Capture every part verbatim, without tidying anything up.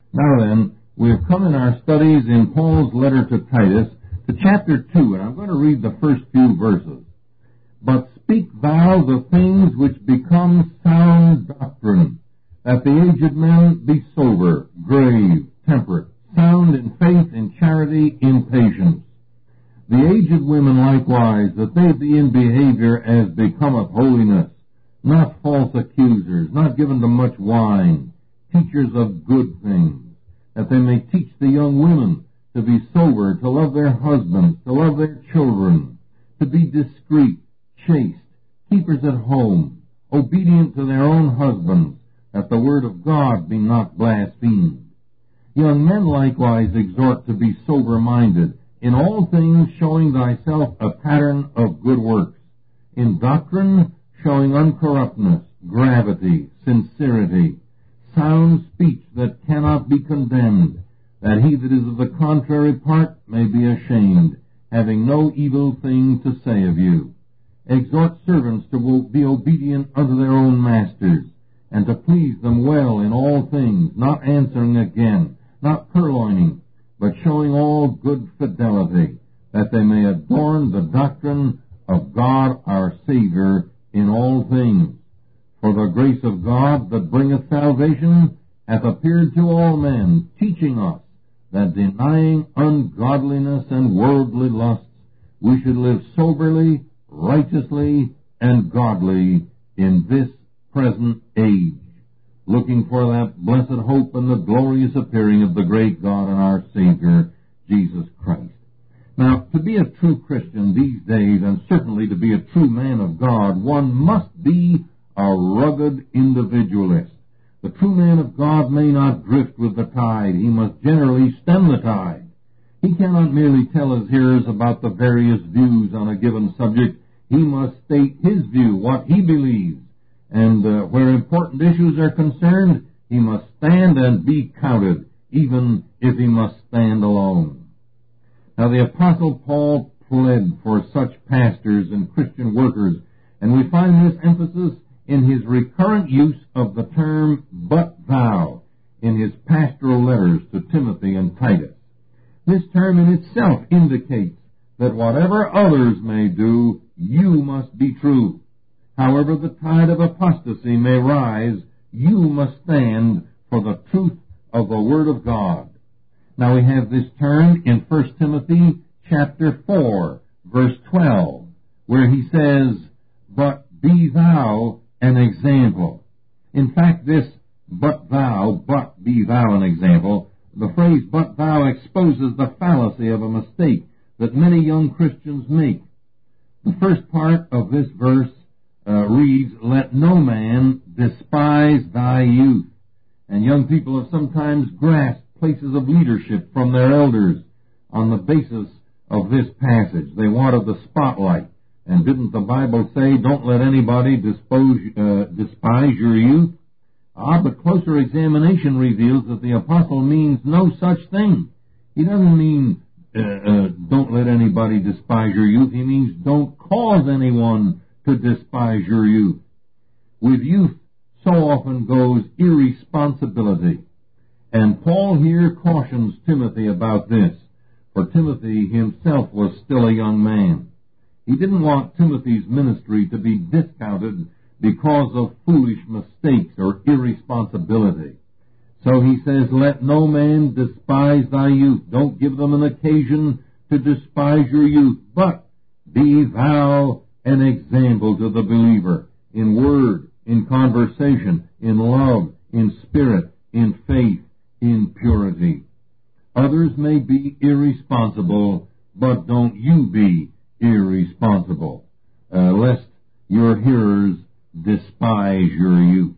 Now then, we have come in our studies in Paul's letter to Titus to chapter two, and I'm going to read the first few verses. But speak thou the things which become sound doctrine, that the aged men be sober, grave, temperate, sound in faith, in charity, in patience. The aged women likewise, that they be in behavior as becometh holiness, not false accusers, not given to much wine, teachers of good things, that they may teach the young women to be sober, to love their husbands, to love their children, to be discreet, chaste, keepers at home, obedient to their own husbands, that the word of God be not blasphemed. Young men likewise exhort to be sober-minded, in all things showing thyself a pattern of good works, in doctrine showing uncorruptness, gravity, sincerity, sound speech that cannot be condemned, that he that is of the contrary part may be ashamed, having no evil thing to say of you. Exhort servants to be obedient unto their own masters, and to please them well in all things, not answering again, not purloining, but showing all good fidelity, that they may adorn the doctrine of God our Savior in all things. For the grace of God that bringeth salvation hath appeared to all men, teaching us that denying ungodliness and worldly lusts, we should live soberly, righteously, and godly in this present age, looking for that blessed hope and the glorious appearing of the great God and our Savior, Jesus Christ. Now, to be a true Christian these days, and certainly to be a true man of God, one must be a rugged individualist. The true man of God may not drift with the tide. He must generally stem the tide. He cannot merely tell his hearers about the various views on a given subject. He must state his view, what he believes. And uh, where important issues are concerned, he must stand and be counted, even if he must stand alone. Now, the Apostle Paul pled for such pastors and Christian workers, and we find this emphasis in his recurrent use of the term, but thou, in his pastoral letters to Timothy and Titus. This term in itself indicates that whatever others may do, you must be true. However the tide of apostasy may rise, you must stand for the truth of the Word of God. Now we have this term in First Timothy chapter four, verse twelve, where he says, but be thou an example. In fact, this but thou, but be thou an example, the phrase but thou exposes the fallacy of a mistake that many young Christians make. The first part of this verse uh, reads, let no man despise thy youth. And young people have sometimes grasped places of leadership from their elders on the basis of this passage. They wanted the spotlight. And didn't the Bible say, don't let anybody dispose, uh, despise your youth? Ah, but closer examination reveals that the apostle means no such thing. He doesn't mean, uh, uh, don't let anybody despise your youth. He means don't cause anyone to despise your youth. With youth, so often goes irresponsibility. And Paul here cautions Timothy about this, for Timothy himself was still a young man. He didn't want Timothy's ministry to be discounted because of foolish mistakes or irresponsibility. So he says, let no man despise thy youth. Don't give them an occasion to despise your youth, but be thou an example to the believer in word, in conversation, in love, in spirit, in faith, in purity. Others may be irresponsible, but don't you be irresponsible, uh, lest your hearers despise your youth.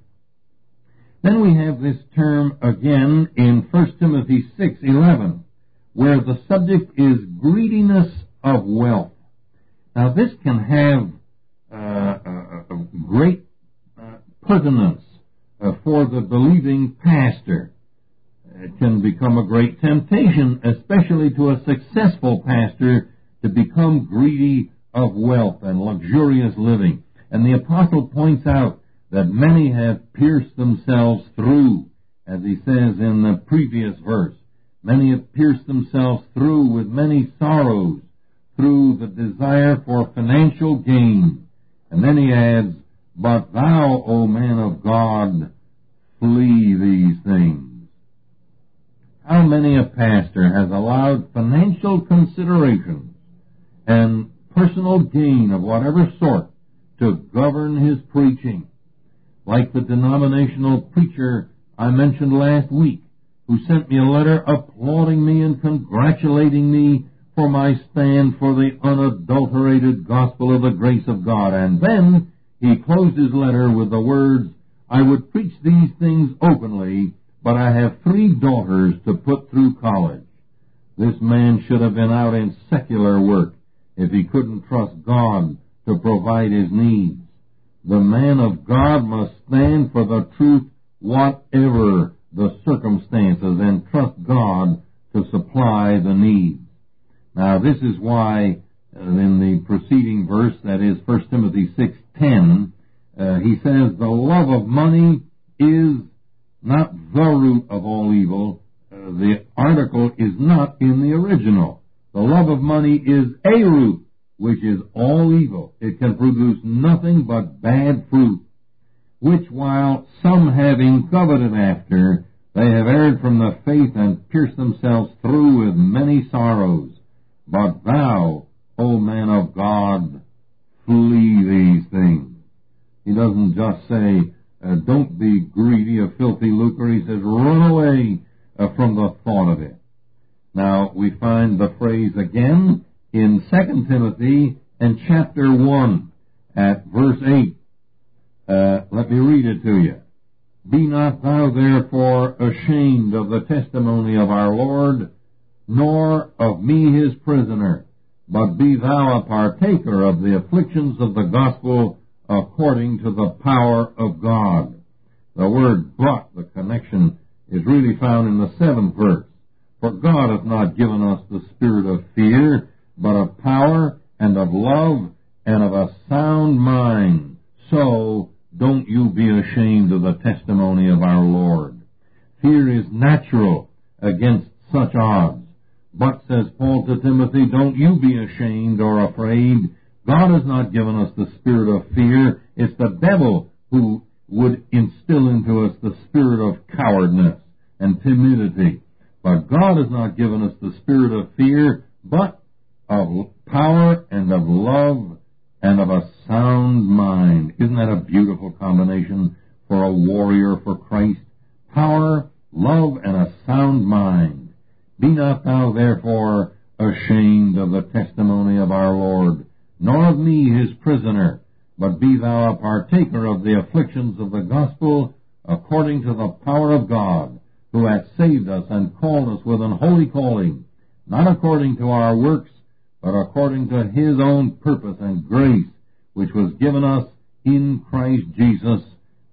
Then we have this term again in First Timothy six eleven, where the subject is greediness of wealth. Now this can have uh, a, a great uh, pertinence uh, for the believing pastor. It can become a great temptation, especially to a successful pastor, to become greedy of wealth and luxurious living. And the apostle points out that many have pierced themselves through as he says in the previous verse. Many have pierced themselves through with many sorrows, through the desire for financial gain. And then he adds, but thou, O man of God, flee these things. How many a pastor has allowed financial considerations and personal gain of whatever sort to govern his preaching? Like the denominational preacher I mentioned last week, who sent me a letter applauding me and congratulating me for my stand for the unadulterated gospel of the grace of God. And then he closed his letter with the words, I would preach these things openly, but I have three daughters to put through college. This man should have been out in secular work if he couldn't trust God to provide his needs. The man of God must stand for the truth whatever the circumstances and trust God to supply the needs. Now this is why uh, in the preceding verse, that is First Timothy six ten, uh, he says, the love of money is not the root of all evil. Uh, the article is not in the original. The love of money is a root, which is all evil. It can produce nothing but bad fruit, which while some having coveted after, they have erred from the faith and pierced themselves through with many sorrows. But thou, O man of God, flee these things. He doesn't just say, uh, don't be greedy of filthy lucre. He says, run away uh, from the thought of it. Now, we find the phrase again in Second Timothy and chapter one at verse eight. Uh, let me read it to you. Be not thou therefore ashamed of the testimony of our Lord, nor of me his prisoner, but be thou a partaker of the afflictions of the gospel according to the power of God. The word but, the connection, is really found in the seventh verse. For God hath not given us the spirit of fear, but of power and of love and of a sound mind. So don't you be ashamed of the testimony of our Lord. Fear is natural against such odds. But, says Paul to Timothy, don't you be ashamed or afraid. God has not given us the spirit of fear. It's the devil who would instill into us the spirit of cowardness and timidity. But God has not given us the spirit of fear, but of power and of love and of a sound mind. Isn't that a beautiful combination for a warrior for Christ? Power, love, and a sound mind. Be not thou therefore ashamed of the testimony of our Lord, nor of me his prisoner, but be thou a partaker of the afflictions of the gospel according to the power of God, who hath saved us and called us with an holy calling, not according to our works, but according to his own purpose and grace, which was given us in Christ Jesus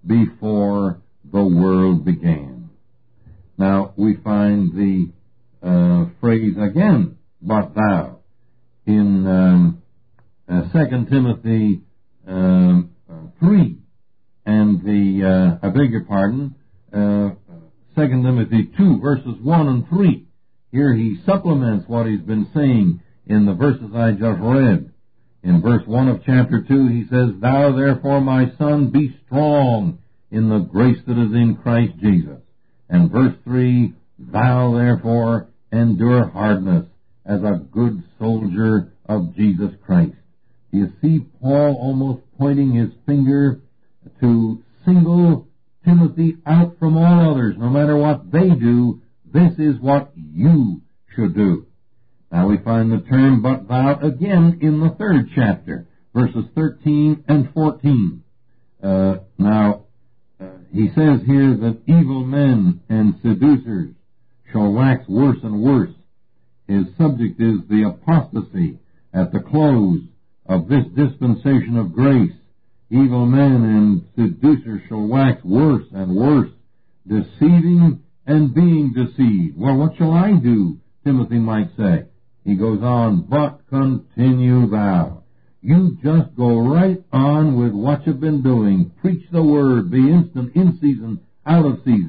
before the world began. Now, we find the uh, phrase again, but thou, in um, uh, Second Timothy um, uh, three, and the, uh, I beg your pardon, uh, Second Timothy two, verses one and three. Here he supplements what he's been saying in the verses I just read. In verse one of chapter two, he says, Thou therefore, my son, be strong in the grace that is in Christ Jesus. And verse three, Thou therefore endure hardness as a good soldier of Jesus Christ. You see Paul almost pointing his finger to single Timothy out from all others. No matter what they do, this is what you should do. Now we find the term but thou again in the third chapter, verses thirteen and fourteen. Uh, now, uh, he says here that evil men and seducers shall wax worse and worse. His subject is the apostasy at the close of this dispensation of grace. Evil men and seducers shall wax worse and worse, deceiving and being deceived. Well, what shall I do? Timothy might say. He goes on, but continue thou. You just go right on with what you've been doing. Preach the word. Be instant in season, out of season.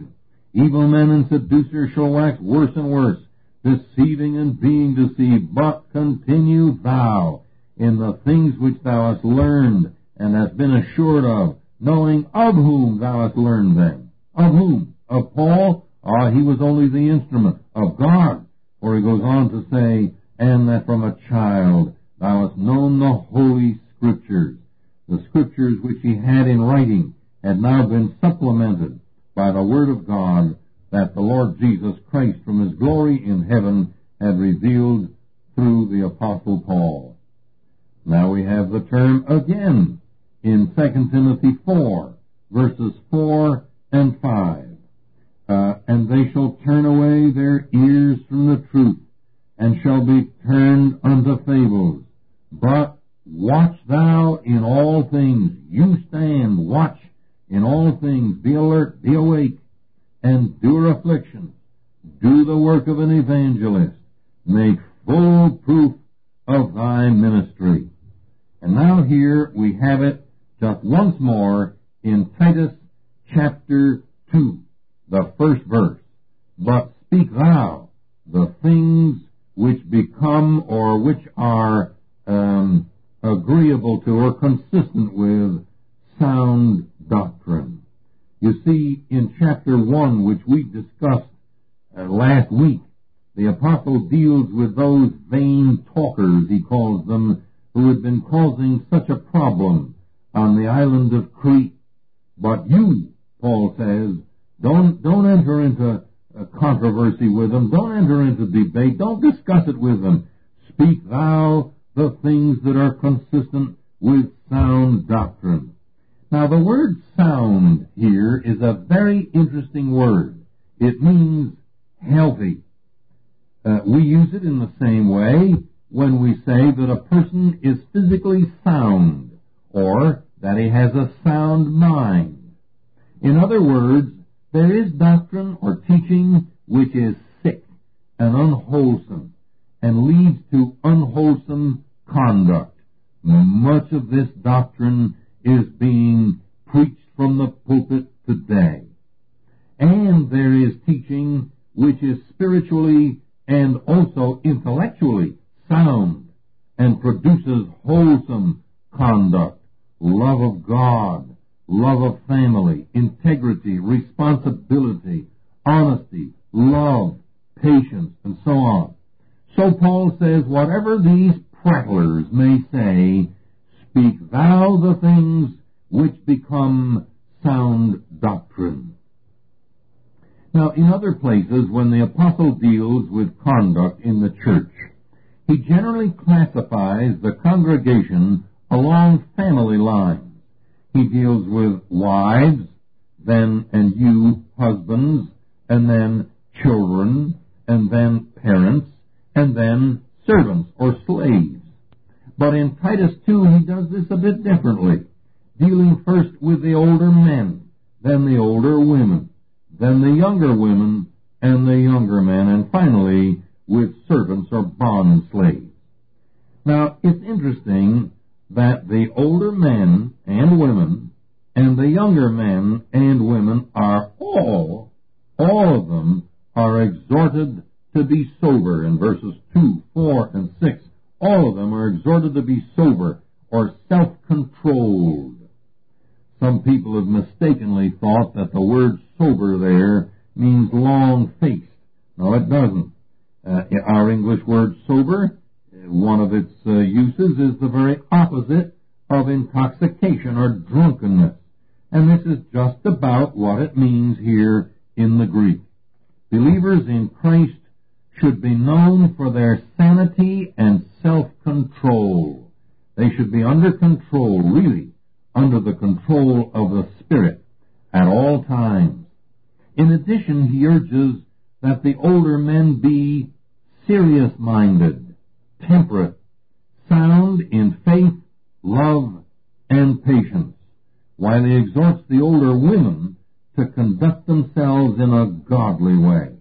Evil men and seducers shall wax worse and worse, deceiving and being deceived. But continue thou in the things which thou hast learned and hast been assured of, knowing of whom thou hast learned them. Of whom? Of Paul? Ah, he was only the instrument. Of God. For he goes on to say, and that from a child thou hast known the holy Scriptures. The Scriptures which he had in writing had now been supplemented by the Word of God that the Lord Jesus Christ from his glory in heaven had revealed through the Apostle Paul. Now we have the term again in Second Timothy four, verses four and five. Uh, and they shall turn away their ears from the truth, and shall be turned unto fables. But watch thou in all things. You stand, watch in all things. Be alert, be awake, endure affliction. Do the work of an evangelist. Make full proof of thy ministry. And now here we have it just once more in Titus chapter two, the first verse. But speak thou the things which become or which are um, agreeable to or consistent with sound doctrine. You see, in chapter one, which we discussed uh, last week, the apostle deals with those vain talkers, he calls them, who had been causing such a problem on the island of Crete. But you, Paul says, don't, don't enter into a controversy with them. Don't enter into debate. Don't discuss it with them. Speak thou the things that are consistent with sound doctrine. Now, the word sound here is a very interesting word. It means healthy. Uh, we use it in the same way when we say that a person is physically sound, or that he has a sound mind. In other words, there is doctrine or teaching which is sick and unwholesome and leads to unwholesome conduct. Much of this doctrine is being preached from the pulpit today. And there is teaching which is spiritually and also intellectually sound and produces wholesome conduct, love of God, love of family, integrity, responsibility, honesty, love, patience, and so on. So Paul says, whatever these prattlers may say, speak thou the things which become sound doctrine. Now, in other places, when the apostle deals with conduct in the church, he generally classifies the congregation along family lines. He deals with wives, then and you, husbands, and then children, and then parents, and then servants or slaves. But in Titus two, he does this a bit differently, dealing first with the older men, then the older women, then the younger women, and the younger men, and finally with servants or bond slaves. Now, it's interesting that the older men and women and the younger men and women are all, all of them are exhorted to be sober in verses two, four, and six. All of them are exhorted to be sober or self-controlled. Some people have mistakenly thought that the word sober there means long-faced. No, it doesn't. Uh, our English word sober, one of its uh, uses is the very opposite of intoxication or drunkenness. And this is just about what it means here in the Greek. Believers in Christ should be known for their sanity and self-control. They should be under control, really, under the control of the Spirit at all times. In addition, he urges that the older men be serious-minded, temperate, sound in faith, love, and patience, while he exhorts the older women to conduct themselves in a godly way,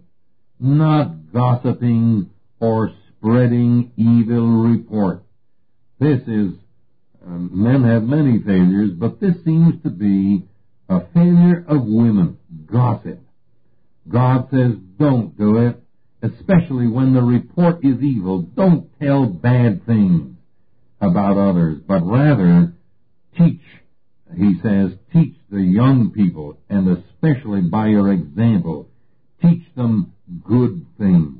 not gossiping or spreading evil report. This is, um, men have many failures, but this seems to be a failure of women, gossip. God says don't do it, especially when the report is evil. Don't tell bad things about others, but rather teach, he says, teach the young people, and especially by your example, teach them good things.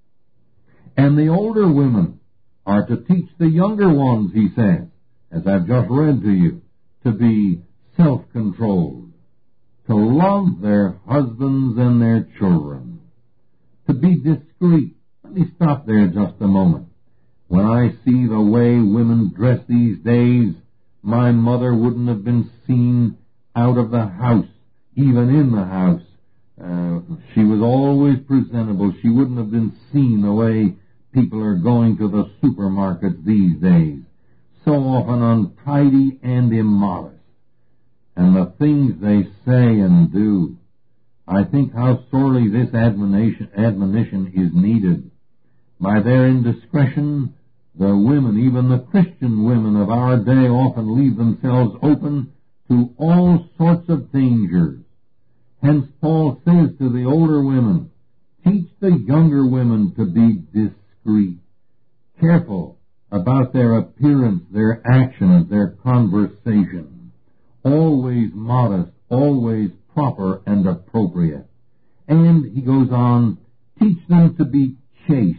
And the older women are to teach the younger ones, he says, as I've just read to you, to be self-controlled, to love their husbands and their children, to be discreet. Let me stop there just a moment. When I see the way women dress these days, my mother wouldn't have been seen out of the house, even in the house. Uh, she was always presentable. She wouldn't have been seen the way people are going to the supermarkets these days. So often untidy and immodest. And the things they say and do. I think how sorely this admonition, admonition is needed. By their indiscretion, the women, even the Christian women of our day, often leave themselves open to all sorts of dangers. Hence Paul says to the older women, teach the younger women to be discreet, careful about their appearance, their actions, their conversation, always modest, always proper and appropriate. And he goes on, teach them to be chaste,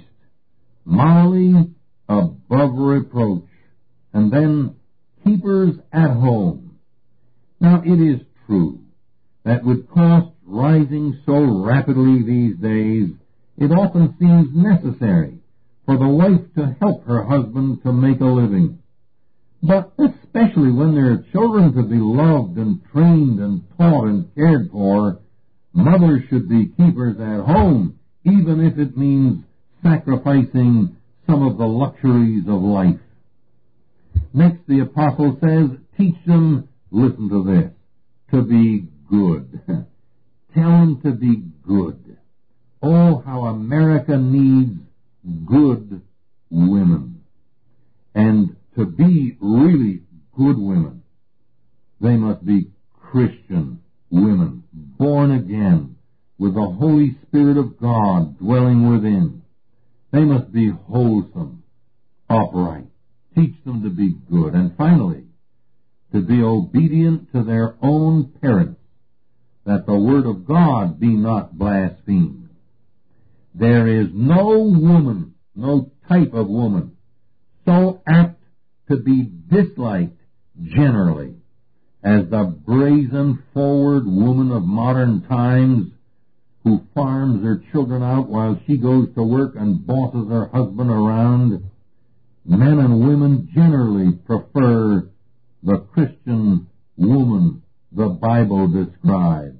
morally above reproach, and then keepers at home. Now it is true that with costs rising so rapidly these days, it often seems necessary for the wife to help her husband to make a living. But especially when there are children to be loved and trained and taught and cared for, mothers should be keepers at home, even if it means sacrificing some of the luxuries of life. Next, the apostle says, teach them, listen to this, to be good. Tell them to be good. Oh, how America needs good women. And to be really good women, they must be Christian women, born again, with the Holy Spirit of God dwelling within. They must be wholesome, upright. Teach them to be good. And finally, to be obedient to their own parents, that the word of God be not blasphemed. There is no woman, no type of woman, so apt to be disliked generally as the brazen forward woman of modern times who farms her children out while she goes to work and bosses her husband around. Men and women generally prefer the Christian woman the Bible describes,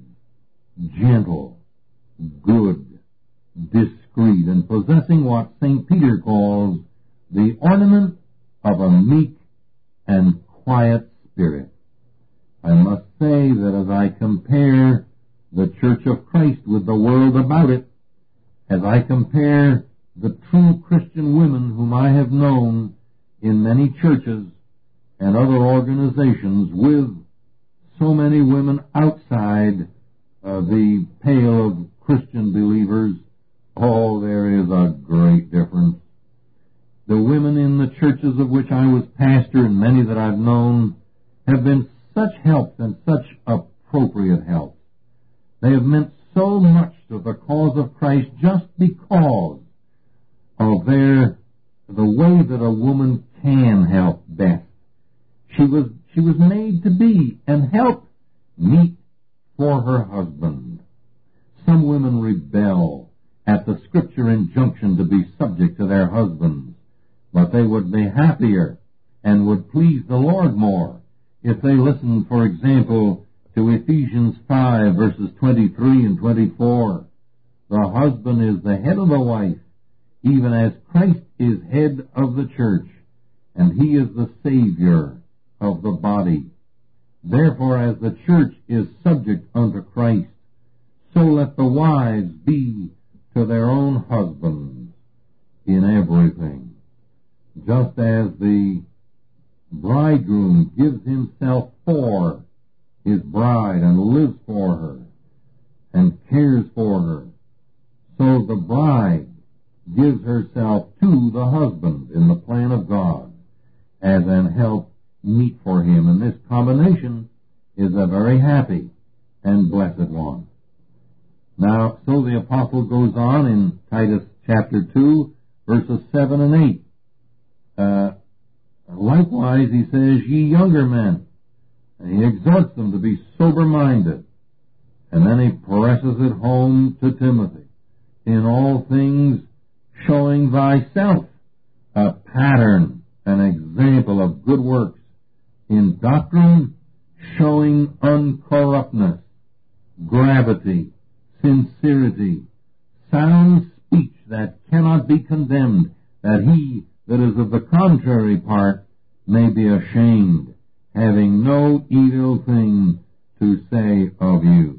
gentle, good, discreet, and possessing what Saint Peter calls the ornament of a meek and quiet spirit. I must say that as I compare the Church of Christ with the world about it, as I compare the true Christian women whom I have known in many churches and other organizations with so many women outside uh, the pale of Christian believers, oh, there is a great difference. The women in the churches of which I was pastor and many that I've known have been such helps and such appropriate helps. They have meant so much to the cause of Christ just because of their, the way that a woman can help best. She was, she was made to be and help meet for her husband. Some women rebel at the scripture injunction to be subject to their husbands, but they would be happier and would please the Lord more if they listened, for example, to Ephesians five, verses twenty-three and twenty-four. The husband is the head of the wife, even as Christ is head of the church, and he is the Savior of the body. Therefore, as the church is subject unto Christ, so let the wives be to their own husbands in everything. Just as the bridegroom gives himself for his bride and lives for her, and cares for her. So the bride gives herself to the husband in the plan of God as an help meet for him. And this combination is a very happy and blessed one. Now, so the apostle goes on in Titus chapter two, verses seven and eight. Uh, likewise, he says, ye younger men, and he exhorts them to be sober-minded. And then he presses it home to Timothy. In all things, showing thyself a pattern, an example of good works. In doctrine, showing uncorruptness, gravity, sincerity, sound speech that cannot be condemned, that he that is of the contrary part may be ashamed, having no evil thing to say of you.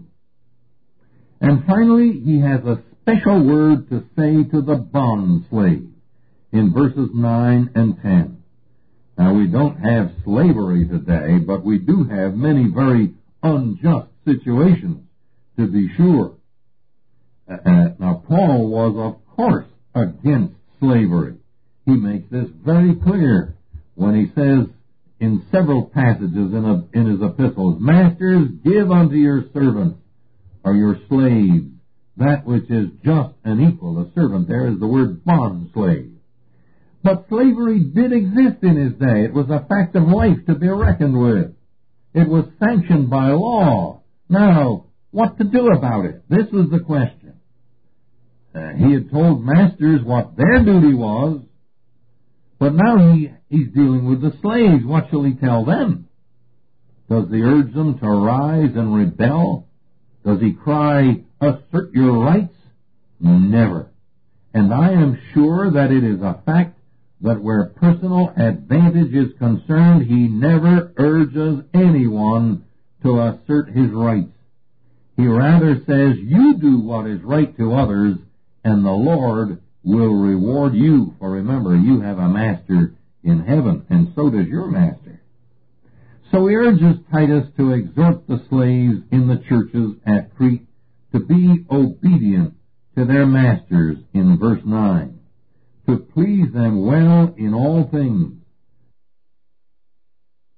And finally, he has a special word to say to the bond slave in verses nine and ten. Now, we don't have slavery today, but we do have many very unjust situations, to be sure. Uh, now, Paul was, of course, against slavery. He makes this very clear when he says in several passages in, a, in his epistles, Masters, give unto your servants, or your slaves, that which is just and equal. A servant there is the word bond slave. But slavery did exist in his day. It was a fact of life to be reckoned with. It was sanctioned by law. Now, what to do about it? This was the question. Uh, he had told masters what their duty was, but now he, he's dealing with the slaves. What shall he tell them? Does he urge them to rise and rebel? Does he cry, assert your rights? Never. And I am sure that it is a fact that where personal advantage is concerned, he never urges anyone to assert his rights. He rather says, you do what is right to others, and the Lord will reward you. For remember, you have a master in heaven, and so does your master. So he urges Titus to exhort the slaves in the churches at Crete to be obedient to their masters in verse nine, to please them well in all things,